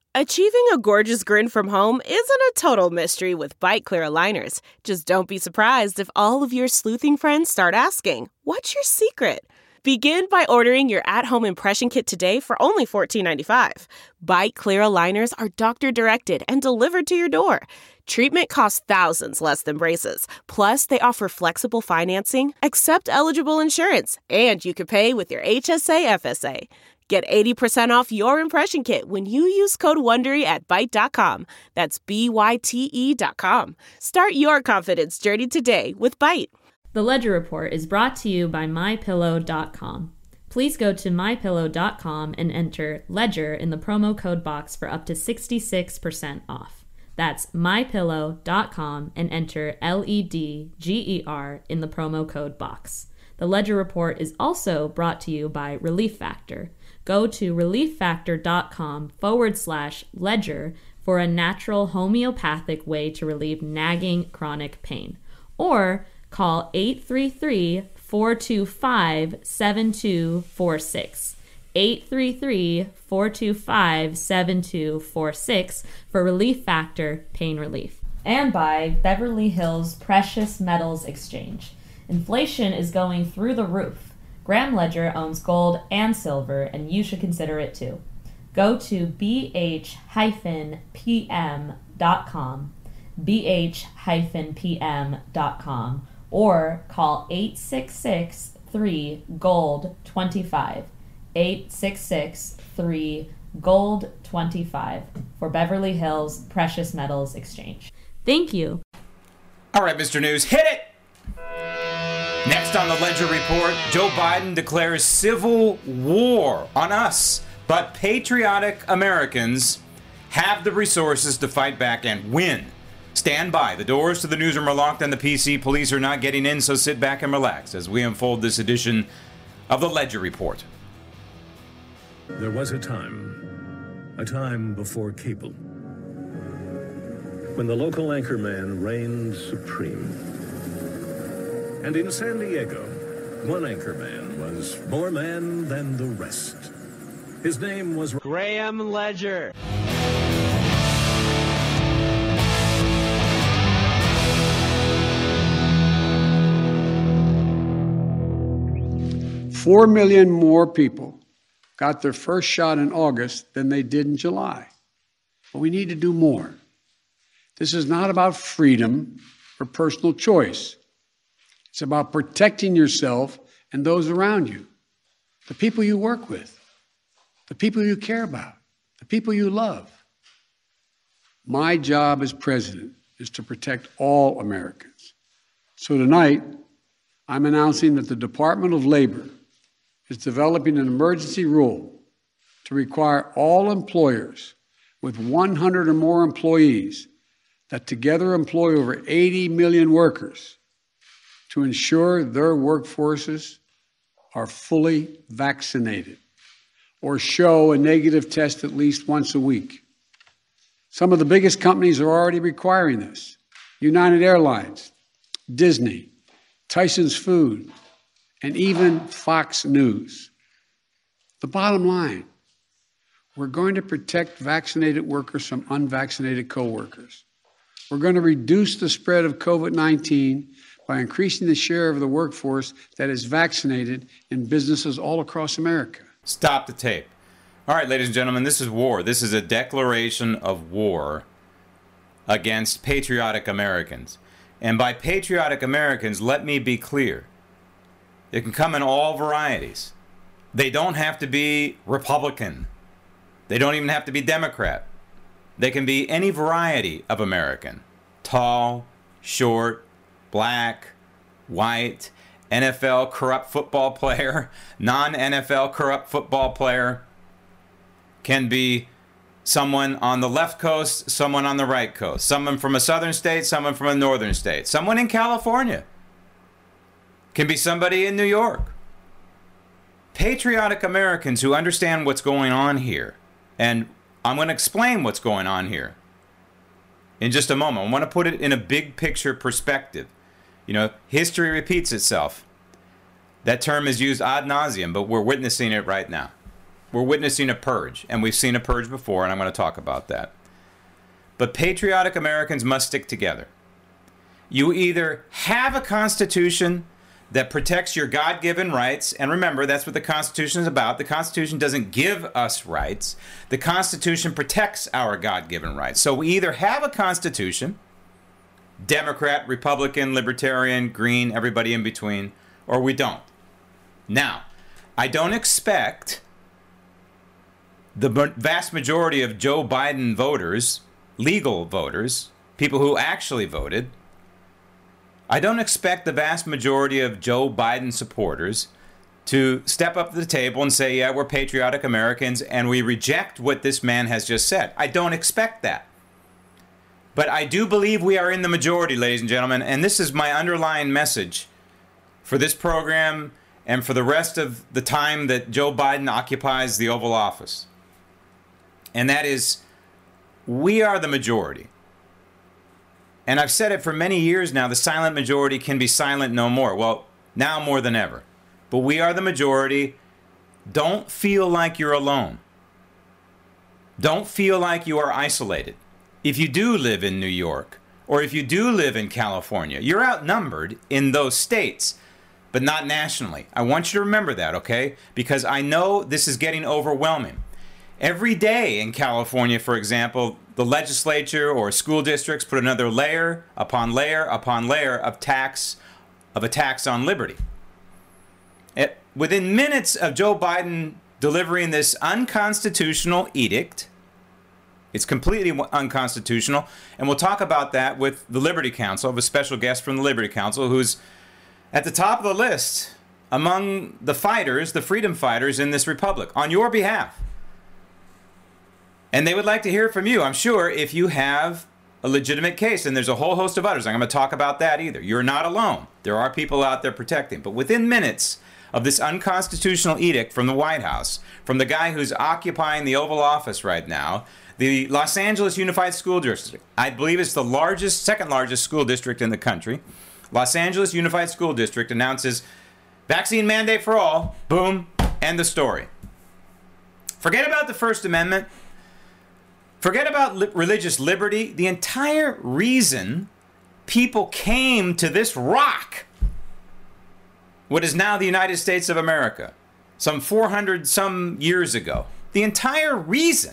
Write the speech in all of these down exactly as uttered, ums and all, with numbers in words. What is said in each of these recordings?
Achieving a gorgeous grin from home isn't a total mystery with Byte Clear aligners. Just don't be surprised if all of your sleuthing friends start asking, "What's your secret?" Begin by ordering your at-home impression kit today for only fourteen ninety-five. Byte Clear aligners are doctor-directed and delivered to your door. Treatment costs thousands less than braces. Plus, they offer flexible financing, accept eligible insurance, and you can pay with your H S A F S A. Get eighty percent off your impression kit when you use code WONDERY at Byte dot com. That's B Y T E dot com. Start your confidence journey today with Byte. The Ledger Report is brought to you by my pillow dot com. Please go to my pillow dot com and enter LEDGER in the promo code box for up to sixty-six percent off. That's my pillow dot com and enter L E D G E R in the promo code box. The Ledger Report is also brought to you by Relief Factor. Go to relieffactor.com forward slash ledger for a natural homeopathic way to relieve nagging chronic pain. Or call eight three three, four two five, seven two four six. eight three three, four two five, seven two four six for Relief Factor pain relief. And by Beverly Hills Precious Metals Exchange. Inflation is going through the roof. Graham Ledger owns gold and silver, and you should consider it too. Go to b h p m dot com, b h p m dot com, or call eight six six, three, gold, twenty-five, eight six six, three, gold, twenty-five for Beverly Hills Precious Metals Exchange. Thank you. All right, Mister News, hit it! Next on the Ledger Report, Joe Biden declares civil war on us, but patriotic Americans have the resources to fight back and win. Stand by. The doors to the newsroom are locked and the P C police are not getting in, so sit back and relax as we unfold this edition of the Ledger Report. There was a time, a time before cable, when the local anchorman reigned supreme. And in San Diego, one anchorman was more man than the rest. His name was Graham Ledger. Four million more people got their first shot in August than they did in July. But we need to do more. This is not about freedom or personal choice. It's about protecting yourself and those around you, the people you work with, the people you care about, the people you love. My job as president is to protect all Americans. So tonight, I'm announcing that the Department of Labor is developing an emergency rule to require all employers with one hundred or more employees that together employ over eighty million workers to ensure their workforces are fully vaccinated or show a negative test at least once a week. Some of the biggest companies are already requiring this. United Airlines, Disney, Tyson's Food, and even Fox News. The bottom line, we're going to protect vaccinated workers from unvaccinated coworkers. We're going to reduce the spread of COVID nineteen by increasing the share of the workforce that is vaccinated in businesses all across America. Stop the tape. All right, ladies and gentlemen, this is war. This is a declaration of war against patriotic Americans. And by patriotic Americans, let me be clear. It can come in all varieties. They don't have to be Republican. They don't even have to be Democrat. They can be any variety of American. Tall, short, black, white, N F L corrupt football player, non-N F L corrupt football player, can be someone on the left coast, someone on the right coast, someone from a southern state, someone from a northern state, someone in California, can be somebody in New York. Patriotic Americans who understand what's going on here, and I'm going to explain what's going on here in just a moment. I want to put it in a big picture perspective. You know, history repeats itself. That term is used ad nauseum, but we're witnessing it right now. We're witnessing a purge, and we've seen a purge before, and I'm going to talk about that. But patriotic Americans must stick together. You either have a Constitution that protects your God-given rights, and remember, that's what the Constitution is about. The Constitution doesn't give us rights. The Constitution protects our God-given rights. So we either have a Constitution, Democrat, Republican, Libertarian, Green, everybody in between, or we don't. Now, I don't expect the vast majority of Joe Biden voters, legal voters, people who actually voted, I don't expect the vast majority of Joe Biden supporters to step up to the table and say, yeah, we're patriotic Americans and we reject what this man has just said. I don't expect that. But I do believe we are in the majority, ladies and gentlemen, and this is my underlying message for this program and for the rest of the time that Joe Biden occupies the Oval Office. And that is, we are the majority. And I've said it for many years now, the silent majority can be silent no more. Well, now more than ever. But we are the majority. Don't feel like you're alone. Don't feel like you are isolated. If you do live in New York, or if you do live in California, you're outnumbered in those states, but not nationally. I want you to remember that, okay? Because I know this is getting overwhelming. Every day in California, for example, the legislature or school districts put another layer upon layer upon layer of tax, of a tax on liberty. It, within minutes of Joe Biden delivering this unconstitutional edict, it's completely unconstitutional, and we'll talk about that with the Liberty Counsel, a special guest from the Liberty Counsel, who's at the top of the list among the fighters, the freedom fighters in this republic, on your behalf. And they would like to hear from you, I'm sure, if you have a legitimate case. And there's a whole host of others. I'm going to talk about that either. You're not alone. There are people out there protecting. But within minutes of this unconstitutional edict from the White House, from the guy who's occupying the Oval Office right now, the Los Angeles Unified School District, I believe it's the largest, second largest school district in the country. Los Angeles Unified School District announces vaccine mandate for all. Boom. End the story. Forget about the First Amendment. Forget about li- religious liberty. The entire reason people came to this rock, what is now the United States of America, some four hundred some years ago, the entire reason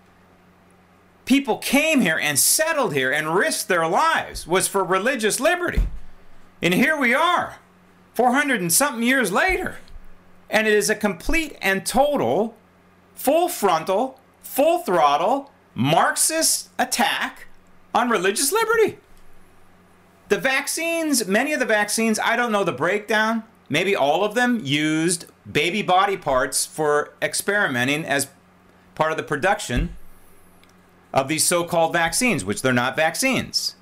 people came here and settled here and risked their lives was for religious liberty. And here we are, four hundred and something years later, and it is a complete and total, full frontal, full throttle, Marxist attack on religious liberty. The vaccines, many of the vaccines, I don't know the breakdown, maybe all of them used baby body parts for experimenting as part of the production of these so-called vaccines, which they're not vaccines.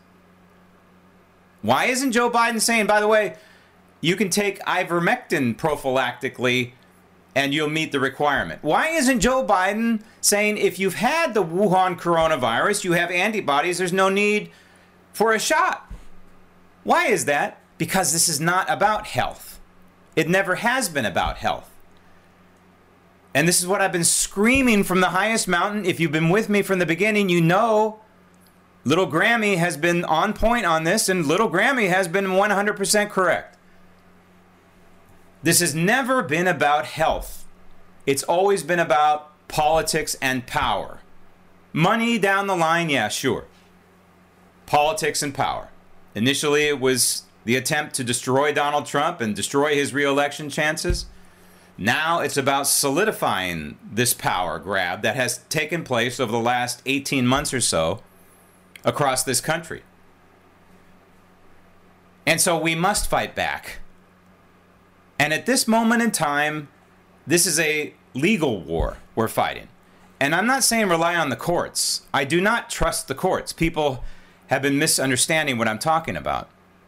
Why isn't Joe Biden saying, by the way, you can take ivermectin prophylactically and you'll meet the requirement? Why isn't Joe Biden saying if you've had the Wuhan coronavirus, you have antibodies, there's no need for a shot? Why is that? Because this is not about health. It never has been about health. And this is what I've been screaming from the highest mountain. If you've been with me from the beginning, you know Little Grammy has been on point on this, and Little Grammy has been one hundred percent correct. This has never been about health. It's always been about politics and power. Money down the line, yeah, sure. Politics and power. Initially, it was the attempt to destroy Donald Trump and destroy his re-election chances. Now it's about solidifying this power grab that has taken place over the last eighteen months or so across this country. And so we must fight back. And at this moment in time, this is a legal war we're fighting. And I'm not saying rely on the courts. I do not trust the courts. People have been misunderstanding what I'm talking about.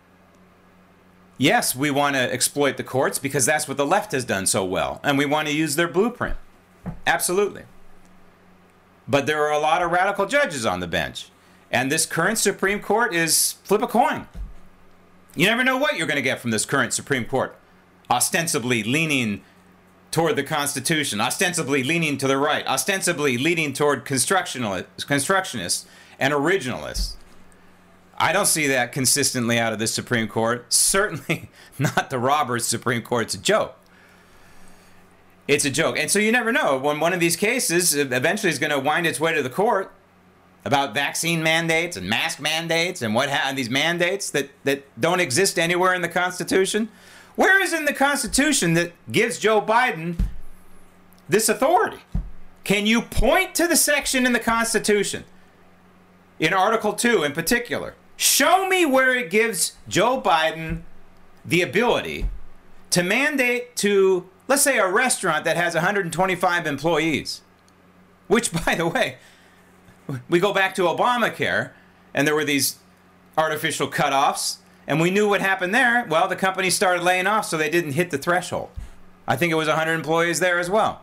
Yes, we want to exploit the courts because that's what the left has done so well. And we want to use their blueprint. Absolutely. But there are a lot of radical judges on the bench. And this current Supreme Court is flip a coin. You never know what you're going to get from this current Supreme Court. Ostensibly leaning toward the Constitution, ostensibly leaning to the right, ostensibly leaning toward constructionalists, constructionists and originalists. I don't see that consistently out of the Supreme Court. Certainly not the Roberts Supreme Court. It's a joke. It's a joke. And so you never know when one of these cases eventually is going to wind its way to the court about vaccine mandates and mask mandates and what ha- these mandates that, that don't exist anywhere in the Constitution. Where is in the Constitution that gives Joe Biden this authority? Can you point to the section in the Constitution, in Article two in particular? Show me where it gives Joe Biden the ability to mandate to, let's say, a restaurant that has one hundred twenty-five employees, which, by the way, we go back to Obamacare, and there were these artificial cutoffs, and we knew what happened there. Well, the company started laying off, so they didn't hit the threshold. I think it was one hundred employees there as well.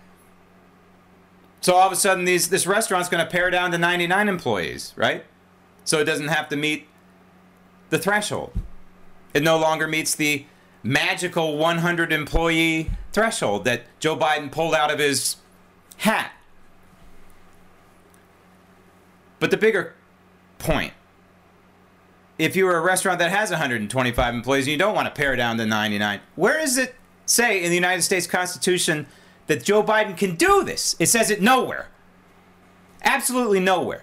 So all of a sudden, these this restaurant's going to pare down to ninety-nine employees, right? So it doesn't have to meet the threshold. It no longer meets the magical one hundred employee threshold that Joe Biden pulled out of his hat. But the bigger point, if you were a restaurant that has one hundred twenty-five employees and you don't want to pare down to ninety-nine, where does it say in the United States Constitution that Joe Biden can do this? It says it nowhere. Absolutely nowhere.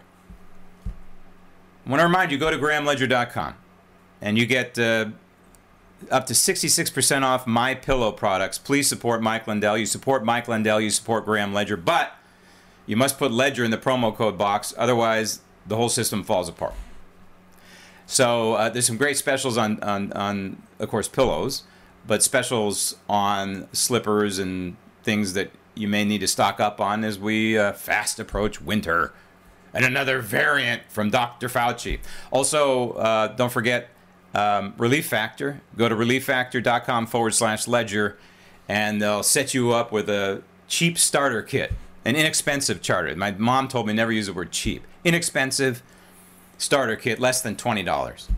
I want to remind you, go to graham ledger dot com and you get uh, up to sixty-six percent off MyPillow products. Please support Mike Lindell. You support Mike Lindell, you support Graham Ledger, but you must put Ledger in the promo code box, otherwise the whole system falls apart. So uh, there's some great specials on, on, on, of course, pillows, but specials on slippers and things that you may need to stock up on as we uh, fast approach winter. And another variant from Doctor Fauci. Also, uh, don't forget um, Relief Factor. Go to relief factor dot com forward slash ledger, and they'll set you up with a cheap starter kit, an inexpensive charter. My mom told me never use the word cheap. Inexpensive starter kit, less than twenty dollars.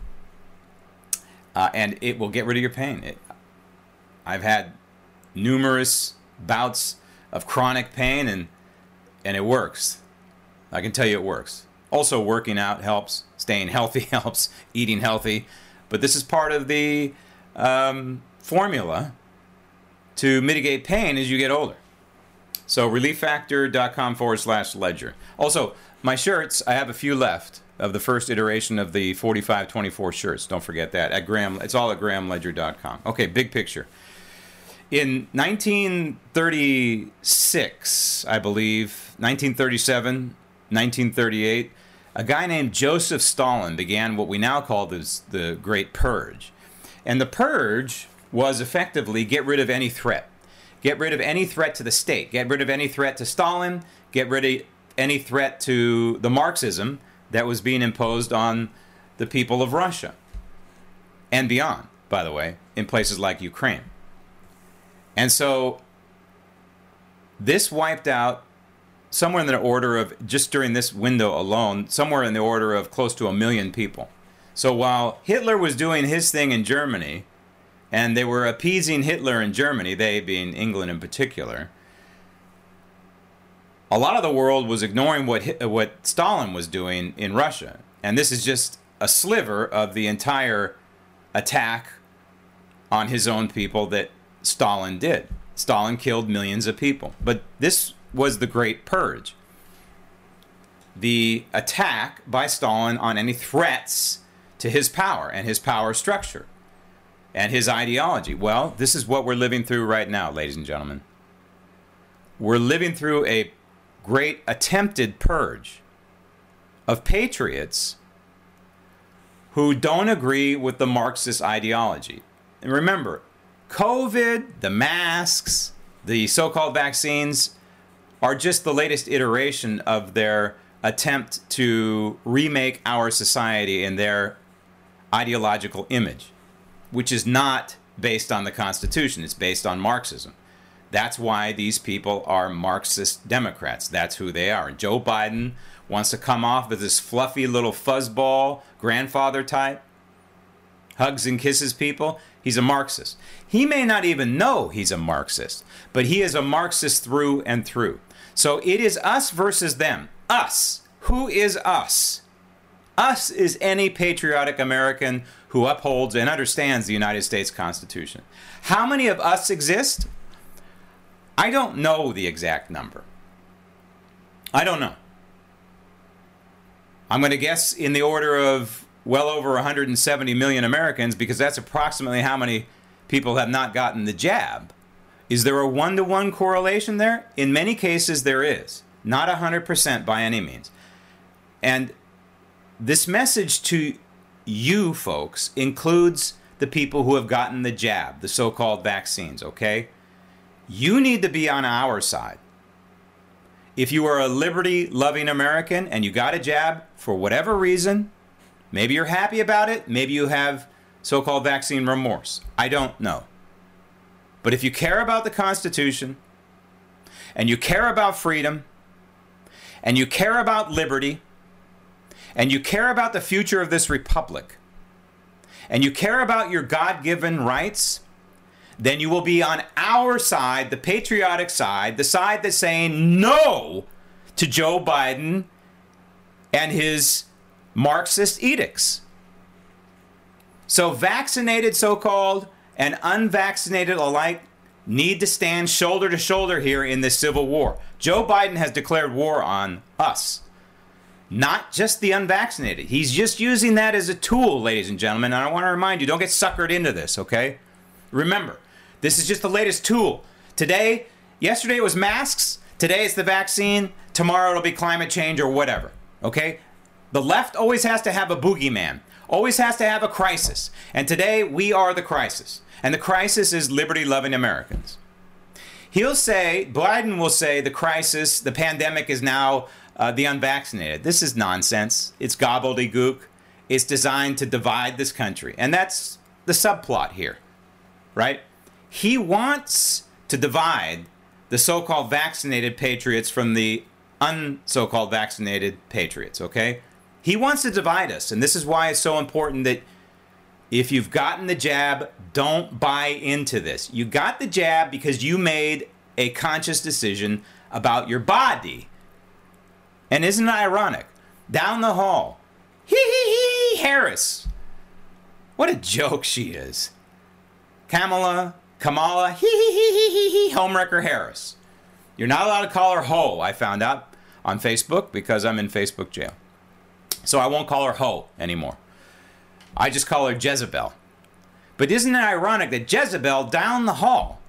Uh, and it will get rid of your pain. It, I've had numerous bouts of chronic pain, and and it works. I can tell you it works. Also, working out helps. Staying healthy helps. Eating healthy. But this is part of the um, formula to mitigate pain as you get older. So relief factor dot com forward slash ledger. Also, my shirts, I have a few left of the first iteration of the forty-five twenty-four shirts. Don't forget that. At Graham, it's all at graham ledger dot com. Okay, big picture. In nineteen thirty-six, I believe, nineteen thirty-seven, nineteen thirty-eight, a guy named Joseph Stalin began what we now call this, the Great Purge. And the Purge was effectively get rid of any threat. Get rid of any threat to the state. Get rid of any threat to Stalin. Get rid of any threat to the Marxism that was being imposed on the people of Russia. And beyond, by the way, in places like Ukraine. And so this wiped out somewhere in the order of, just during this window alone, somewhere in the order of close to a million people. So while Hitler was doing his thing in Germany, and they were appeasing Hitler in Germany, they being England in particular, a lot of the world was ignoring what what Stalin was doing in Russia. And this is just a sliver of the entire attack on his own people that Stalin did. Stalin killed millions of people. But this was the Great Purge. The attack by Stalin on any threats to his power and his power structure and his ideology. Well, this is what we're living through right now, ladies and gentlemen. We're living through a great attempted purge of patriots who don't agree with the Marxist ideology. And remember, COVID, the masks, the so-called vaccines are just the latest iteration of their attempt to remake our society in their ideological image, which is not based on the Constitution. It's based on Marxism. That's why these people are Marxist Democrats. That's who they are. Joe Biden wants to come off as this fluffy little fuzzball grandfather type, hugs and kisses people. He's a Marxist. He may not even know he's a Marxist, but he is a Marxist through and through. So it is us versus them. Us. Who is us? Us is any patriotic American who upholds and understands the United States Constitution. How many of us exist? I don't know the exact number. I don't know. I'm going to guess in the order of well over one hundred seventy million Americans, because that's approximately how many people have not gotten the jab. Is there a one-to-one correlation there? In many cases, there is. Not one hundred percent by any means. And this message to you folks includes the people who have gotten the jab, the so-called vaccines, okay? You need to be on our side. If you are a liberty-loving American and you got a jab for whatever reason, maybe you're happy about it, maybe you have so-called vaccine remorse. I don't know. But if you care about the Constitution, and you care about freedom, and you care about liberty, and you care about the future of this republic, and you care about your God-given rights, then you will be on our side, the patriotic side, the side that's saying no to Joe Biden and his Marxist edicts. So vaccinated so-called and unvaccinated alike need to stand shoulder to shoulder here in this civil war. Joe Biden has declared war on us, not just the unvaccinated. He's just using that as a tool, ladies and gentlemen. And I want to remind you, don't get suckered into this, okay? Remember, this is just the latest tool. Today, yesterday it was masks. Today it's the vaccine. Tomorrow it'll be climate change or whatever, okay? The left always has to have a boogeyman, always has to have a crisis. And today we are the crisis. And the crisis is liberty-loving Americans. He'll say, Biden will say, the crisis, the pandemic is now uh, the unvaccinated. This is nonsense. It's gobbledygook. It's designed to divide this country. And that's the subplot here, right? He wants to divide the so-called vaccinated patriots from the un-so-called vaccinated patriots, okay? He wants to divide us, and this is why it's so important that if you've gotten the jab, don't buy into this. You got the jab because you made a conscious decision about your body. And isn't it ironic? Down the hall, hee hee hee, Harris. What a joke she is. Kamala, Kamala, hee hee hee hee hee hee, homewrecker Harris. You're not allowed to call her ho, I found out on Facebook because I'm in Facebook jail. So I won't call her ho anymore. I just call her Jezebel. But isn't it ironic that Jezebel down the hall,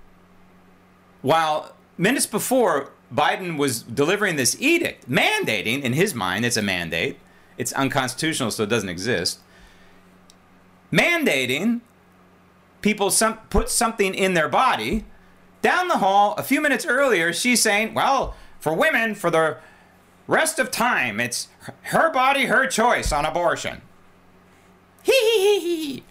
while minutes before Biden was delivering this edict, mandating, in his mind, it's a mandate. It's unconstitutional, so it doesn't exist. Mandating people some, put something in their body. Down the hall, a few minutes earlier, she's saying, well, for women, for the rest of time, it's her body, her choice on abortion. Hee hee hee hee.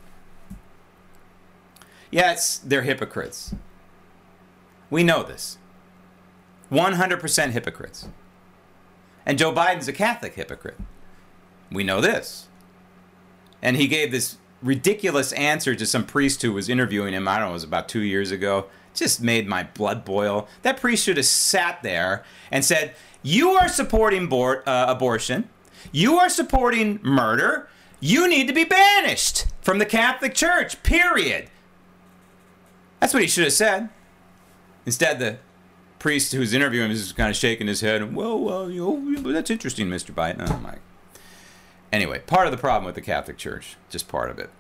Yes, they're hypocrites. We know this. one hundred percent hypocrites. And Joe Biden's a Catholic hypocrite. We know this. And he gave this ridiculous answer to some priest who was interviewing him, I don't know, it was about two years ago. Just made my blood boil. That priest should have sat there and said, you are supporting abor- uh, abortion. You are supporting murder. You need to be banished from the Catholic Church, period. That's what he should have said. Instead, the priest who's interviewing him is kind of shaking his head. Well, well, you know, that's interesting, Mister Biden. Oh, my. Anyway, part of the problem with the Catholic Church, just part of it.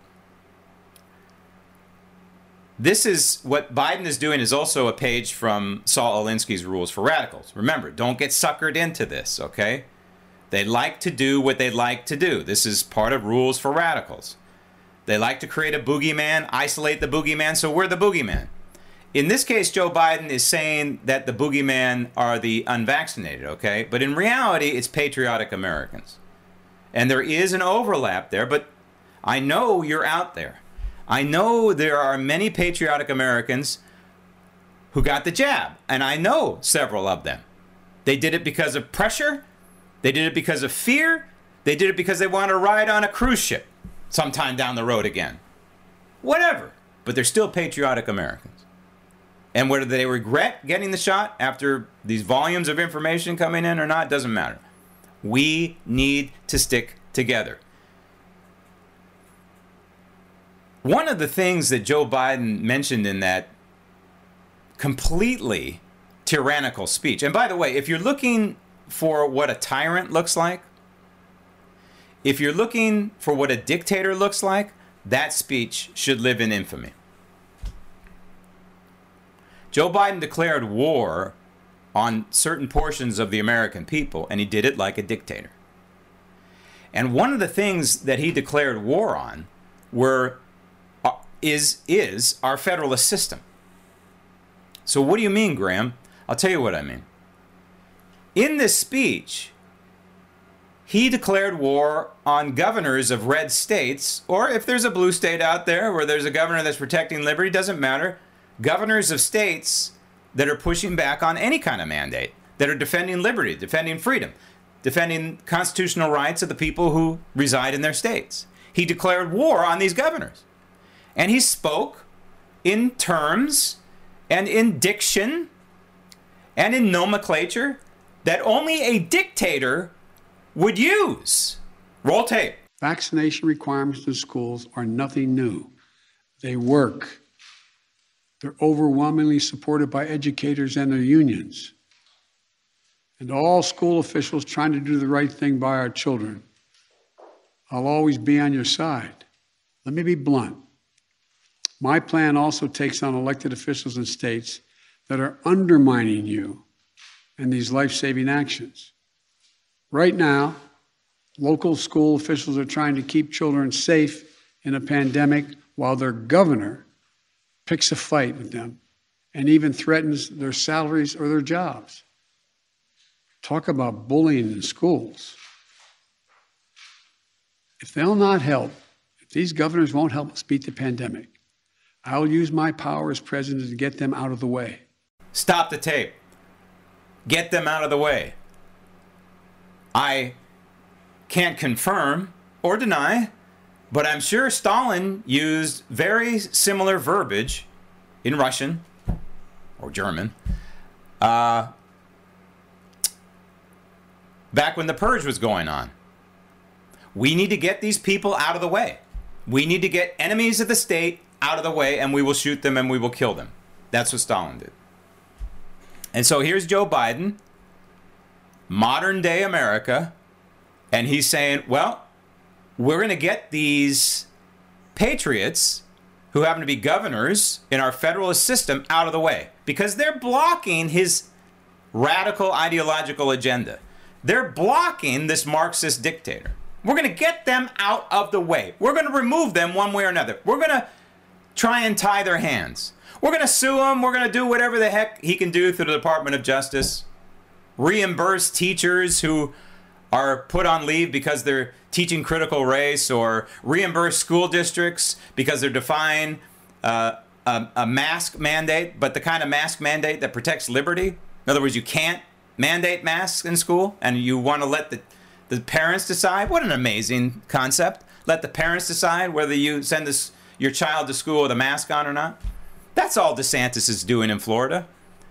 This is what Biden is doing is also a page from Saul Alinsky's Rules for Radicals. Remember, don't get suckered into this, okay? They like to do what they like to do. This is part of Rules for Radicals. They like to create a boogeyman, isolate the boogeyman, so we're the boogeyman. In this case, Joe Biden is saying that the boogeyman are the unvaccinated, okay? But in reality, it's patriotic Americans. And there is an overlap there, but I know you're out there. I know there are many patriotic Americans who got the jab, and I know several of them. They did it because of pressure. They did it because of fear. They did it because they want to ride on a cruise ship sometime down the road again. Whatever. but they're still patriotic Americans. And whether they regret getting the shot after these volumes of information coming in or not, doesn't matter. We need to stick together. One of the things that Joe Biden mentioned in that completely tyrannical speech, and by the way, if you're looking for what a tyrant looks like, if you're looking for what a dictator looks like, that speech should live in infamy. Joe Biden declared war on certain portions of the American people, and he did it like a dictator. And one of the things that he declared war on were uh, is is our federalist system. So what do you mean, Graham? I'll tell you what I mean. In this speech, he declared war on governors of red states, or if there's a blue state out there where there's a governor that's protecting liberty, doesn't matter. Governors of states that are pushing back on any kind of mandate, that are defending liberty, defending freedom, defending constitutional rights of the people who reside in their states. He declared war on these governors. And he spoke in terms and in diction and in nomenclature that only a dictator would use. Roll tape. Vaccination requirements in schools are nothing new. They work. They're overwhelmingly supported by educators and their unions. And all school officials trying to do the right thing by our children. I'll always be on your side. Let me be blunt. My plan also takes on elected officials in states that are undermining you and these life-saving actions. Right now, local school officials are trying to keep children safe in a pandemic while their governor picks a fight with them and even threatens their salaries or their jobs. Talk about bullying in schools. If they'll not help, if these governors won't help us beat the pandemic, I'll use my power as president to get them out of the way. Stop the tape. Get them out of the way. I can't confirm or deny, but I'm sure Stalin used very similar verbiage in Russian or German uh, back when the purge was going on. We need to get these people out of the way. We need to get enemies of the state out of the way, and we will shoot them and we will kill them. That's what Stalin did. And so here's Joe Biden, modern day America, and he's saying, well, we're going to get these patriots who happen to be governors in our federalist system out of the way because they're blocking his radical ideological agenda. They're blocking this Marxist dictator. We're going to get them out of the way. We're going to remove them one way or another. We're going to try and tie their hands. We're going to sue him. We're going to do whatever the heck he can do through the Department of Justice. Reimburse teachers who are put on leave because they're teaching critical race, or reimburse school districts because they're defying uh, a, a mask mandate, but the kind of mask mandate that protects liberty. In other words, you can't mandate masks in school, and you want to let the, the parents decide. What an amazing concept. Let the parents decide whether you send this, your child to school with a mask on or not. That's all DeSantis is doing in Florida.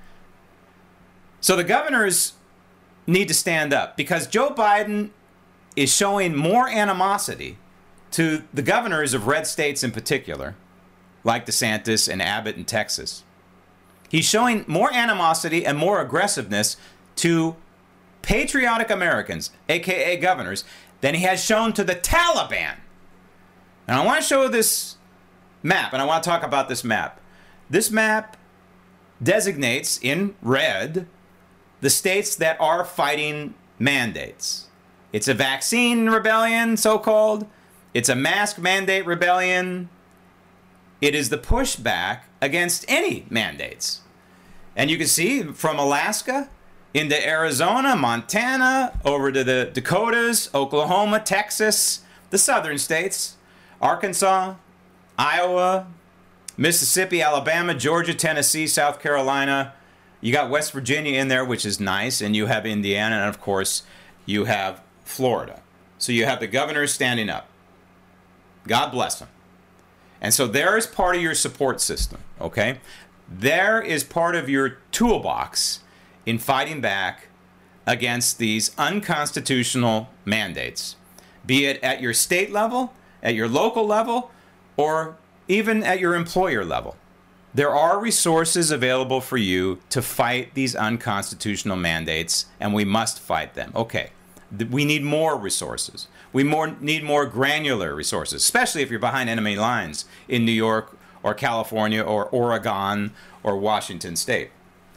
So the governors need to stand up because Joe Biden is showing more animosity to the governors of red states in particular, like DeSantis and Abbott in Texas. He's showing more animosity and more aggressiveness to patriotic Americans, aka governors, than he has shown to the Taliban. And I want to show this map, and I want to talk about this map. This map designates in red the states that are fighting mandates. It's a vaccine rebellion, so-called. It's a mask mandate rebellion. It is the pushback against any mandates. And you can see from Alaska into Arizona, Montana, over to the Dakotas, Oklahoma, Texas, the southern states, Arkansas, Iowa, Mississippi, Alabama, Georgia, Tennessee, South Carolina. You got West Virginia in there, which is nice, and you have Indiana, and of course, you have Florida. So you have the governors standing up. God bless them. And so there is part of your support system, okay? There is part of your toolbox in fighting back against these unconstitutional mandates, be it at your state level, at your local level, or even at your employer level. There are resources available for you to fight these unconstitutional mandates, and we must fight them. Okay, we need more resources. We more need more granular resources, especially if you're behind enemy lines in New York or California or Oregon or Washington State.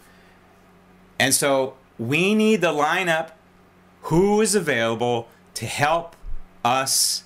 And so we need to line up who is available to help us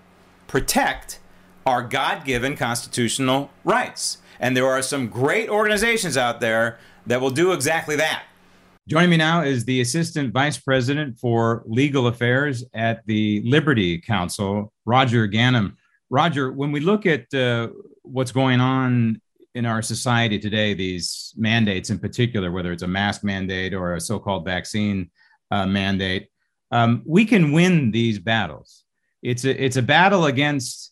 protect our God-given constitutional rights. And there are some great organizations out there that will do exactly that. Joining me now is the Assistant Vice President for Legal Affairs at the Liberty Counsel, Roger Ganim. Roger, when we look at uh, what's going on in our society today, these mandates in particular, whether it's a mask mandate or a so-called vaccine uh, mandate, um, we can win these battles. It's a, it's a battle against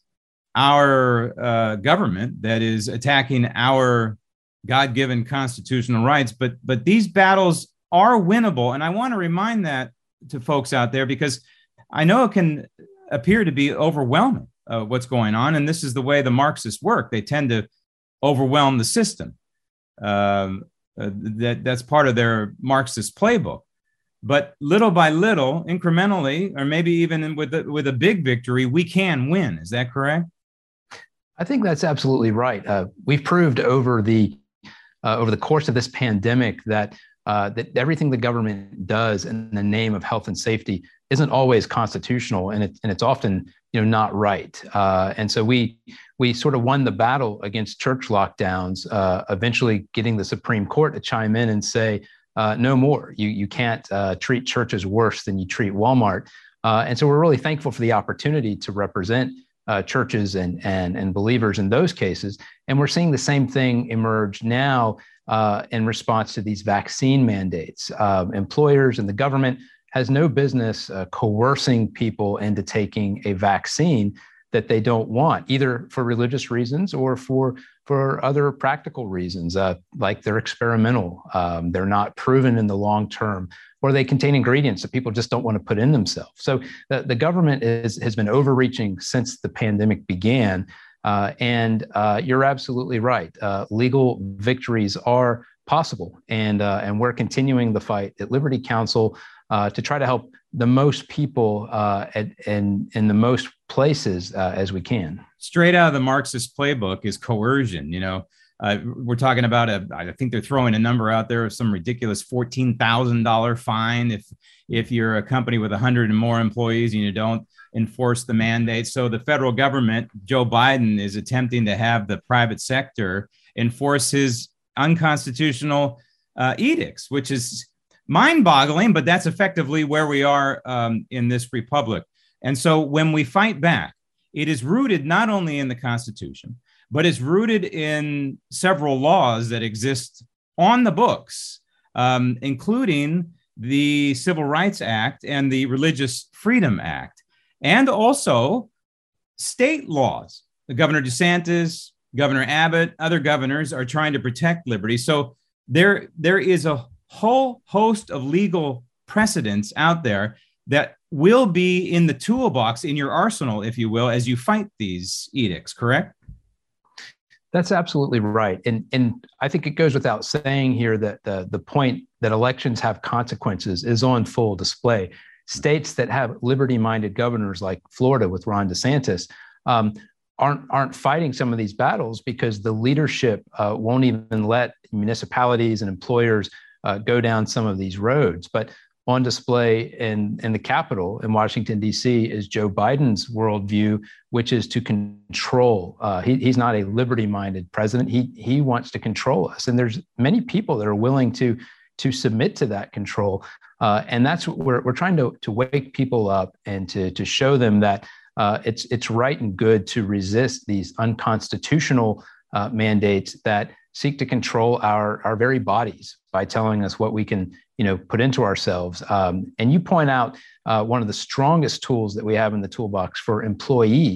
our uh, government that is attacking our God-given constitutional rights, but but these battles are winnable. And I want to remind that to folks out there, because I know it can appear to be overwhelming uh, what's going on. And this is the way the Marxists work. They tend to overwhelm the system. Um, uh, that that's part of their Marxist playbook. But little by little, incrementally, or maybe even with a, with a big victory, we can win. Is that correct? I think that's absolutely right. Uh, we've proved over the uh, over the course of this pandemic that uh, that everything the government does in the name of health and safety isn't always constitutional, and it, and it's often you know not right. Uh, and so we we sort of won the battle against church lockdowns, uh, eventually getting the Supreme Court to chime in and say uh, no more. You you can't uh, treat churches worse than you treat Walmart. Uh, and so we're really thankful for the opportunity to represent Uh, churches and, and, and believers in those cases. And we're seeing the same thing emerge now uh, in response to these vaccine mandates. Uh, employers and the government has no business uh, coercing people into taking a vaccine that they don't want, either for religious reasons or for, for other practical reasons, uh, like they're experimental, um, they're not proven in the long term, or they contain ingredients that people just don't want to put in themselves. So the, the government is, has been overreaching since the pandemic began. Uh, and uh, you're absolutely right. Uh, legal victories are possible. And, uh, and we're continuing the fight at Liberty Counsel uh, to try to help the most people uh, at, and in the most places uh, as we can. Straight out of the Marxist playbook is coercion. You know, uh, we're talking about a, I think they're throwing a number out there of some ridiculous fourteen thousand dollars fine if if you're a company with one hundred and more employees and you don't enforce the mandate. So the federal government, Joe Biden, is attempting to have the private sector enforce his unconstitutional uh, edicts, which is mind-boggling, but that's effectively where we are um, in this republic. And so when we fight back, it is rooted not only in the Constitution, but it's rooted in several laws that exist on the books, um, including the Civil Rights Act and the Religious Freedom Act, and also state laws. The Governor DeSantis, Governor Abbott, other governors are trying to protect liberty. So there, there is a whole host of legal precedents out there that will be in the toolbox, in your arsenal, if you will, as you fight these edicts, correct? That's absolutely right. And, and I think it goes without saying here that the, the point that elections have consequences is on full display. States that have liberty-minded governors like Florida with Ron DeSantis um, aren't, aren't fighting some of these battles because the leadership uh, won't even let municipalities and employers uh, go down some of these roads. But on display in, in the Capitol in Washington, D C is Joe Biden's worldview, which is to control. Uh, he, he's not a liberty-minded president. He, he wants to control us. And there's many people that are willing to, to submit to that control. Uh, and that's what we're, we're trying to, to wake people up and to, to show them that uh, it's, it's right and good to resist these unconstitutional uh, mandates that seek to control our, our very bodies by telling us what we can, you know, put into ourselves. Um, and you point out uh, one of the strongest tools that we have in the toolbox for employees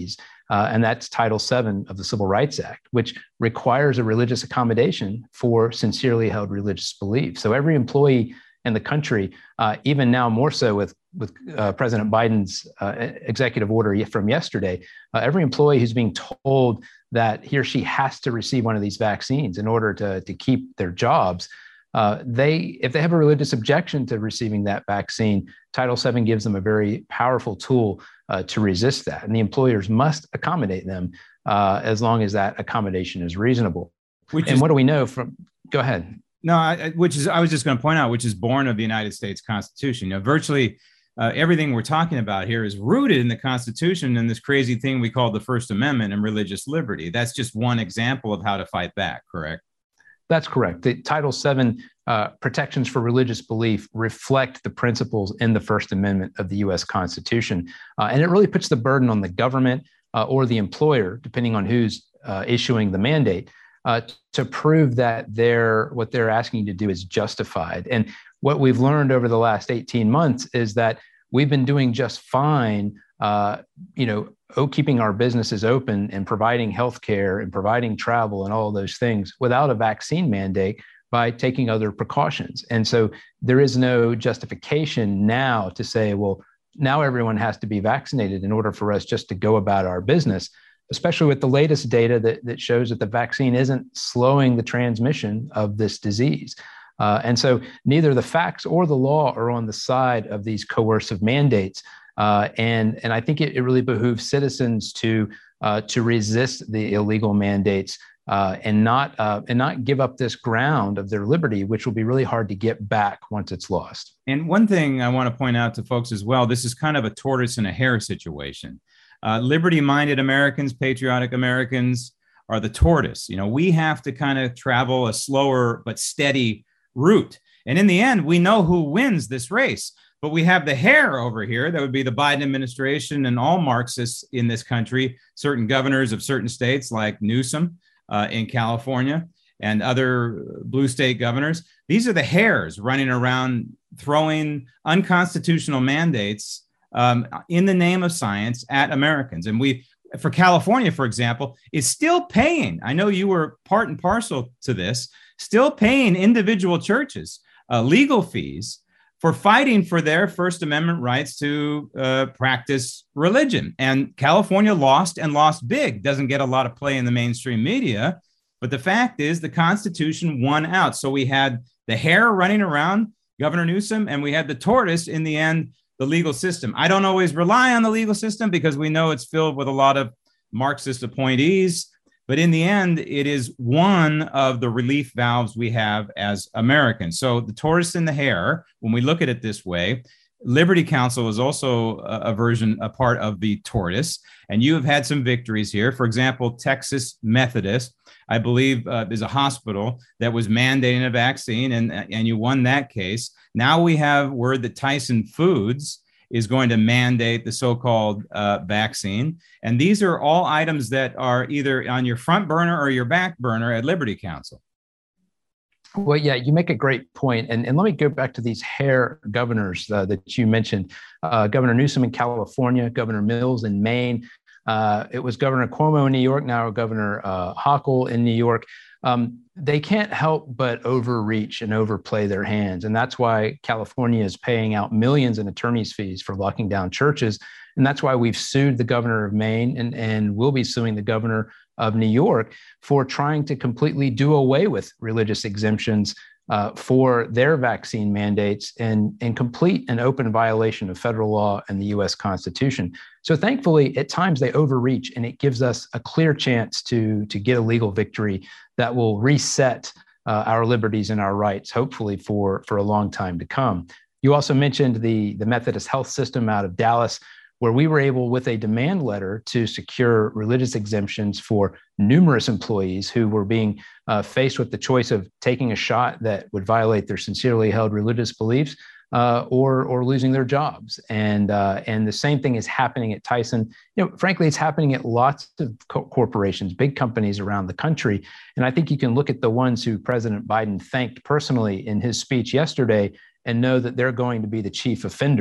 Uh, and that's Title seven of the Civil Rights Act, which requires a religious accommodation for sincerely held religious beliefs. So every employee in the country, uh, even now more so with, with uh, President Biden's uh, executive order from yesterday, uh, every employee who's being told that he or she has to receive one of these vaccines in order to, to keep their jobs, uh, they, if they have a religious objection to receiving that vaccine, Title seven gives them a very powerful tool uh, to resist that. And the employers must accommodate them uh, as long as that accommodation is reasonable. Which and is, what do we know from, go ahead. No, I, which is, I was just going to point out, which is born of the United States Constitution. You know, virtually uh, everything we're talking about here is rooted in the Constitution and this crazy thing we call the First Amendment and religious liberty. That's just one example of how to fight back, correct? That's correct. The Title seven uh, protections for religious belief reflect the principles in the First Amendment of the U S Constitution. Uh, and it really puts the burden on the government uh, or the employer, depending on who's uh, issuing the mandate, uh, to prove that they're, what they're asking you to do is justified. And what we've learned over the last eighteen months is that we've been doing just fine, uh, you know, oh, keeping our businesses open and providing healthcare and providing travel and all of those things without a vaccine mandate by taking other precautions. And so there is no justification now to say, well, now everyone has to be vaccinated in order for us just to go about our business, especially with the latest data that, that shows that the vaccine isn't slowing the transmission of this disease. Uh, and so neither the facts or the law are on the side of these coercive mandates. Uh, and, and I think it, it really behooves citizens to, uh, to resist the illegal mandates uh, and, not, uh, and not give up this ground of their liberty, which will be really hard to get back once it's lost. And one thing I want to point out to folks as well, this is kind of a tortoise and a hare situation. Uh, liberty-minded Americans, patriotic Americans are the tortoise. You know, we have to kind of travel a slower but steady route. And in the end, we know who wins this race. But we have the hare over here. That would be the Biden administration and all Marxists in this country, certain governors of certain states like Newsom uh, in California and other blue state governors. These are the hares running around throwing unconstitutional mandates um, in the name of science at Americans. And we, for California, for example, is still paying. I know you were part and parcel to this, still paying individual churches uh, legal fees for fighting for their First Amendment rights to uh, practice religion. And California lost and lost big. Doesn't get a lot of play in the mainstream media. But the fact is the Constitution won out. So we had the hare running around, Governor Newsom, and we had the tortoise, in the end, the legal system. I don't always rely on the legal system because we know it's filled with a lot of Marxist appointees. But in the end, it is one of the relief valves we have as Americans. So the tortoise and the hare, when we look at it this way, Liberty Counsel is also a, a version, a part of the tortoise. And you have had some victories here. For example, Texas Methodist, I believe, uh, is a hospital that was mandating a vaccine, and, and you won that case. Now we have word that Tyson Foods is going to mandate the so-called uh, vaccine. And these are all items that are either on your front burner or your back burner at Liberty Counsel. Well, yeah, you make a great point. And, and let me go back to these hare governors uh, that you mentioned. Uh, Governor Newsom in California, Governor Mills in Maine. Uh, it was Governor Cuomo in New York, now Governor uh, Hochul in New York. Um, they can't help but overreach and overplay their hands. And that's why California is paying out millions in attorney's fees for locking down churches. And that's why we've sued the governor of Maine and, and will be suing the governor of New York for trying to completely do away with religious exemptions uh, for their vaccine mandates and, and complete and open violation of federal law and the U S Constitution. So thankfully, at times they overreach, and it gives us a clear chance to, to get a legal victory that will reset uh, our liberties and our rights, hopefully for, for a long time to come. You also mentioned the, the Methodist Health System out of Dallas, where we were able, with a demand letter, to secure religious exemptions for numerous employees who were being uh, faced with the choice of taking a shot that would violate their sincerely held religious beliefs uh, or, or losing their jobs. And, uh, and the same thing is happening at Tyson. You know, frankly, it's happening at lots of co- corporations, big companies around the country. And I think you can look at the ones who President Biden thanked personally in his speech yesterday and know that they're going to be the chief offenders.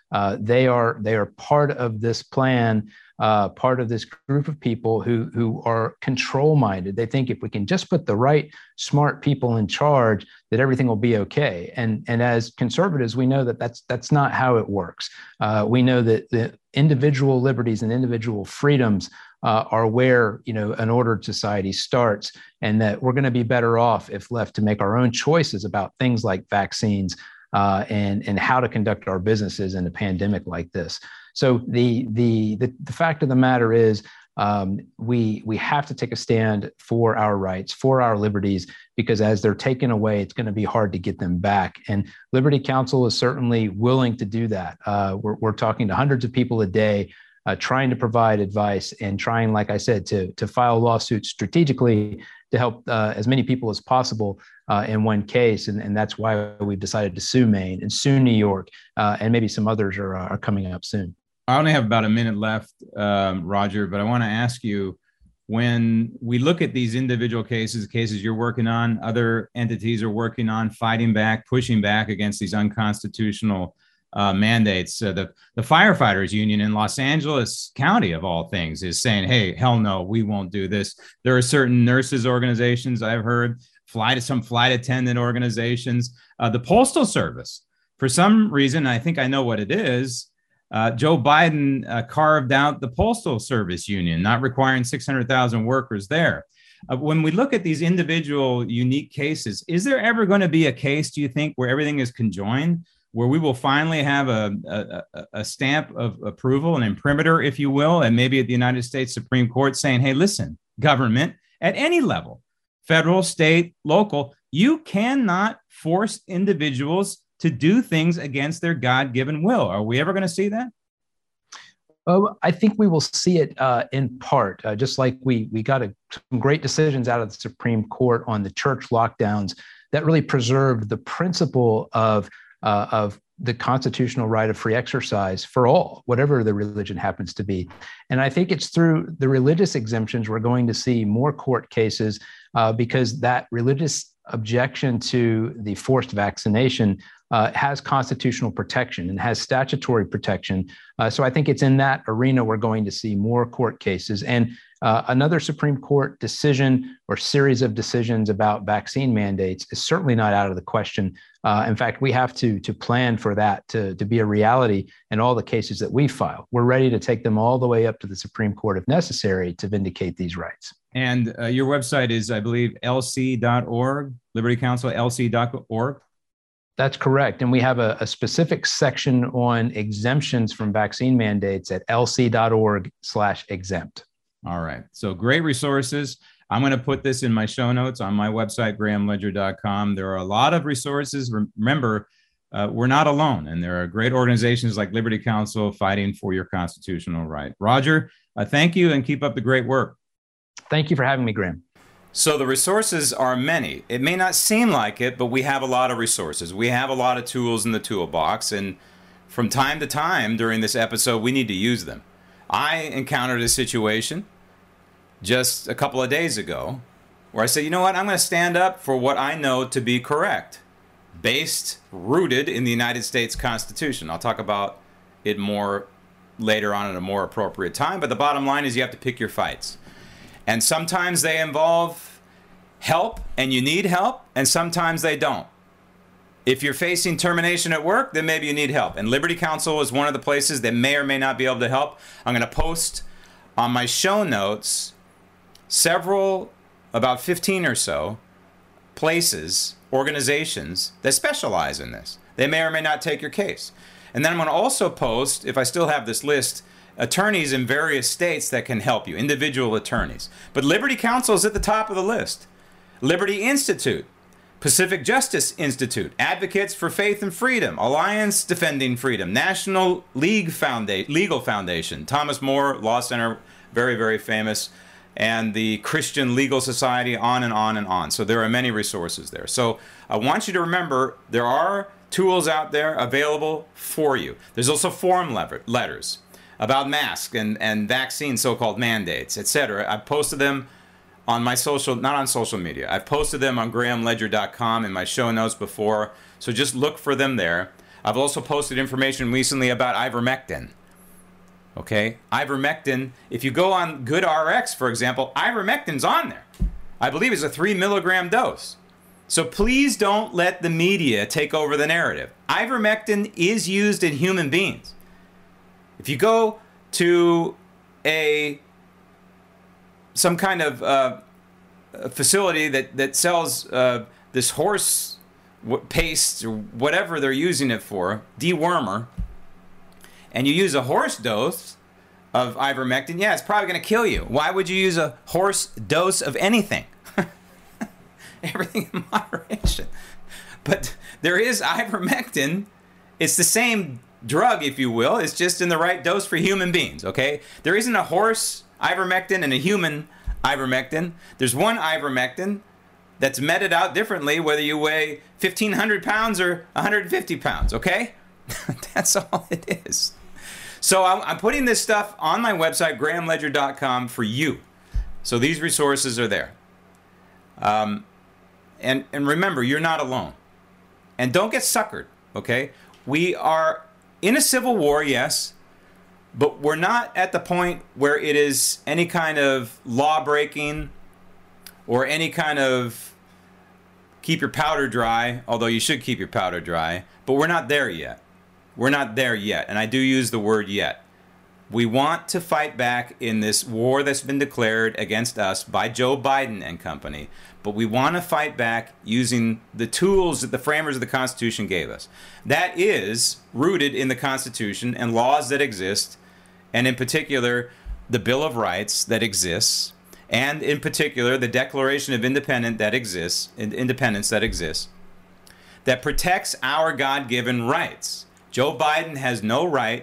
Uh, they are they are part of this plan, uh, part of this group of people who who are control-minded. They think if we can just put the right, smart people in charge, that everything will be okay. And and as conservatives, we know that that's that's not how it works. Uh, we know that the individual liberties and individual freedoms uh, are where, you know, an ordered society starts, and that we're going to be better off if left to make our own choices about things like vaccines uh, and and how to conduct our businesses in a pandemic like this. So the the the, the fact of the matter is, um, we we have to take a stand for our rights, for our liberties, because as they're taken away, it's going to be hard to get them back. And Liberty Counsel is certainly willing to do that. Uh, we're we're talking to hundreds of people a day, uh, trying to provide advice and trying, like I said, to to file lawsuits strategically to help uh, as many people as possible uh, in one case. And, and that's why we've decided to sue Maine and sue New York, uh, and maybe some others are, are coming up soon. I only have about a minute left, um, Roger, but I want to ask you, when we look at these individual cases, cases you're working on, other entities are working on, fighting back, pushing back against these unconstitutional uh, mandates, uh, the, the firefighters union in Los Angeles County, of all things, is saying, hey, hell no, we won't do this. There are certain nurses organizations I've heard, flight, some flight attendant organizations, uh, the Postal Service. For some reason, I think I know what it is. Uh, Joe Biden uh, carved out the Postal Service union, not requiring six hundred thousand workers there. Uh, when we look at these individual unique cases, is there ever going to be a case, do you think, where everything is conjoined, where we will finally have a, a, a stamp of approval, an imprimatur, if you will, and maybe at the United States Supreme Court saying, hey, listen, government at any level, federal, state, local, you cannot force individuals to do things against their God-given will. Are we ever going to see that? Oh, I think we will see it uh, in part, uh, just like we we got a, some great decisions out of the Supreme Court on the church lockdowns that really preserved the principle of uh, of the constitutional right of free exercise for all, whatever the religion happens to be. And I think it's through the religious exemptions we're going to see more court cases uh, because that religious objection to the forced vaccination Uh, has constitutional protection and has statutory protection. Uh, so I think it's in that arena we're going to see more court cases. And uh, another Supreme Court decision or series of decisions about vaccine mandates is certainly not out of the question. Uh, in fact, we have to, to plan for that to, to be a reality in all the cases that we file. We're ready to take them all the way up to the Supreme Court if necessary to vindicate these rights. And uh, your website is, I believe, L C dot org, Liberty Counsel, L C dot org. That's correct. And we have a, a specific section on exemptions from vaccine mandates at L C dot org slash exempt. All right. So great resources. I'm going to put this in my show notes on my website, graham ledger dot com. There are a lot of resources. Remember, uh, we're not alone. And there are great organizations like Liberty Counsel fighting for your constitutional right. Roger, uh, thank you and keep up the great work. Thank you for having me, Graham. So the resources are many. It may not seem like it, but we have a lot of resources. We have a lot of tools in the toolbox, and from time to time during this episode, we need to use them. I encountered a situation just a couple of days ago where I said, you know what, I'm going to stand up for what I know to be correct, based, rooted in the United States Constitution. I'll talk about it more later on at a more appropriate time, but the bottom line is you have to pick your fights. And sometimes they involve help and you need help, and sometimes they don't. If you're facing termination at work, then maybe you need help. And Liberty Counsel is one of the places that may or may not be able to help. I'm going to post on my show notes several, about fifteen or so, places, organizations that specialize in this. They may or may not take your case. And then I'm going to also post, if I still have this list, attorneys in various states that can help you, individual attorneys. But Liberty Counsel is at the top of the list. Liberty Institute, Pacific Justice Institute, Advocates for Faith and Freedom, Alliance Defending Freedom, National League Founda- Legal Foundation, Thomas More Law Center, very, very famous, and the Christian Legal Society, on and on and on. So there are many resources there. So I want you to remember there are tools out there available for you. There's also form lever- letters. about masks and, and vaccine so-called mandates, et cetera. I've posted them on my social, not on social media. I've posted them on graham ledger dot com in my show notes before, so just look for them there. I've also posted information recently about ivermectin. Okay, ivermectin, if you go on GoodRx, for example, ivermectin's on there. I believe it's a three milligram dose. So please don't let the media take over the narrative. Ivermectin is used in human beings. If you go to a some kind of uh, facility that, that sells uh, this horse paste or whatever they're using it for, dewormer, and you use a horse dose of ivermectin, yeah, it's probably going to kill you. Why would you use a horse dose of anything? Everything in moderation. But there is ivermectin. It's the same drug, if you will. It's just in the right dose for human beings, okay? There isn't a horse ivermectin and a human ivermectin. There's one ivermectin that's meted out differently whether you weigh fifteen hundred pounds or one hundred fifty pounds, okay? That's all it is. So I'm, I'm putting this stuff on my website, graham ledger dot com, for you. So these resources are there. Um, and, and remember, you're not alone. And don't get suckered, okay? We are in a civil war, yes, but we're not at the point where it is any kind of law breaking or any kind of keep your powder dry, although you should keep your powder dry, but we're not there yet. We're not there yet, and I do use the word yet. We want to fight back in this war that's been declared against us by Joe Biden and company, but we want to fight back using the tools that the framers of the Constitution gave us. That is rooted in the Constitution and laws that exist, and in particular, the Bill of Rights that exists, and in particular, the Declaration of Independence that exists, independence that exists, that protects our God-given rights. Joe Biden has no right,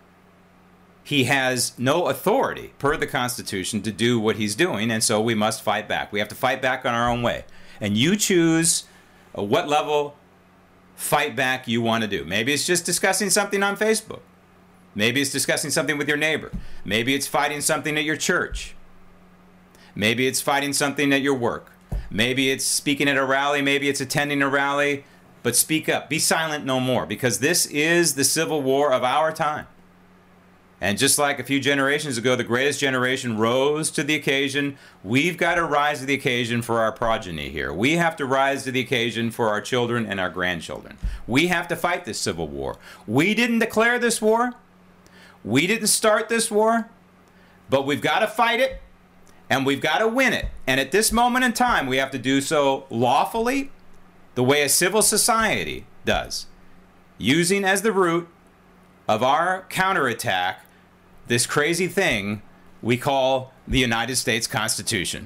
he has no authority per the Constitution to do what he's doing, and so we must fight back. We have to fight back on our own way. And you choose uh, what level fight back you want to do. Maybe it's just discussing something on Facebook. Maybe it's discussing something with your neighbor. Maybe it's fighting something at your church. Maybe it's fighting something at your work. Maybe it's speaking at a rally. Maybe it's attending a rally. But speak up. Be silent no more, because this is the civil war of our time. And just like a few generations ago, the greatest generation rose to the occasion, we've got to rise to the occasion for our progeny here. We have to rise to the occasion for our children and our grandchildren. We have to fight this civil war. We didn't declare this war. We didn't start this war. But we've got to fight it, and we've got to win it. And at this moment in time, we have to do so lawfully, the way a civil society does, using as the root of our counterattack this crazy thing we call the United States Constitution.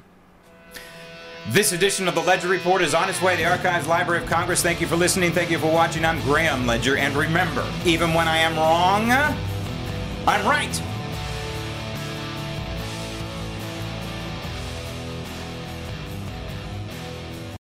This edition of the Ledger Report is on its way to the Archives Library of Congress. Thank you for listening. Thank you for watching. I'm Graham Ledger. And remember, even when I am wrong, I'm right.